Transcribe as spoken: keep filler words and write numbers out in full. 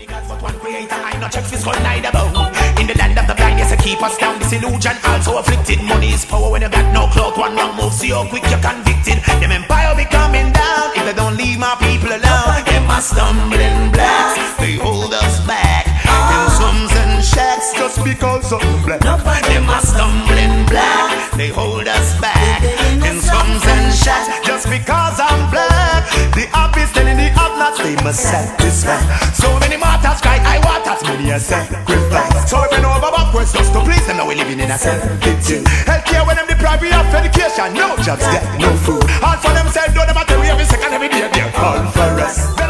Gods but one creator, I no check physical neither bow. In the land of the blind, yes, I keep us down. This illusion also afflicted. Money is power when you got no clout. One wrong move, see how quick you're convicted. Them empire be coming down if they don't leave my people alone. Them are stumbling blacks, they hold us back in slums and shacks just because of black. Them are stumbling black, they hold us back in slums and shacks just because I'm black. The obvious telling the obnots they must satisfy. So many martyrs cry, I want as many as sacrifice. So if you know about backwards, just to please them, now we're living in a self-victim. Healthcare when them deprive we of education, no jobs, get no food. All for themselves, though them a tell we every second, every day, they're all for us.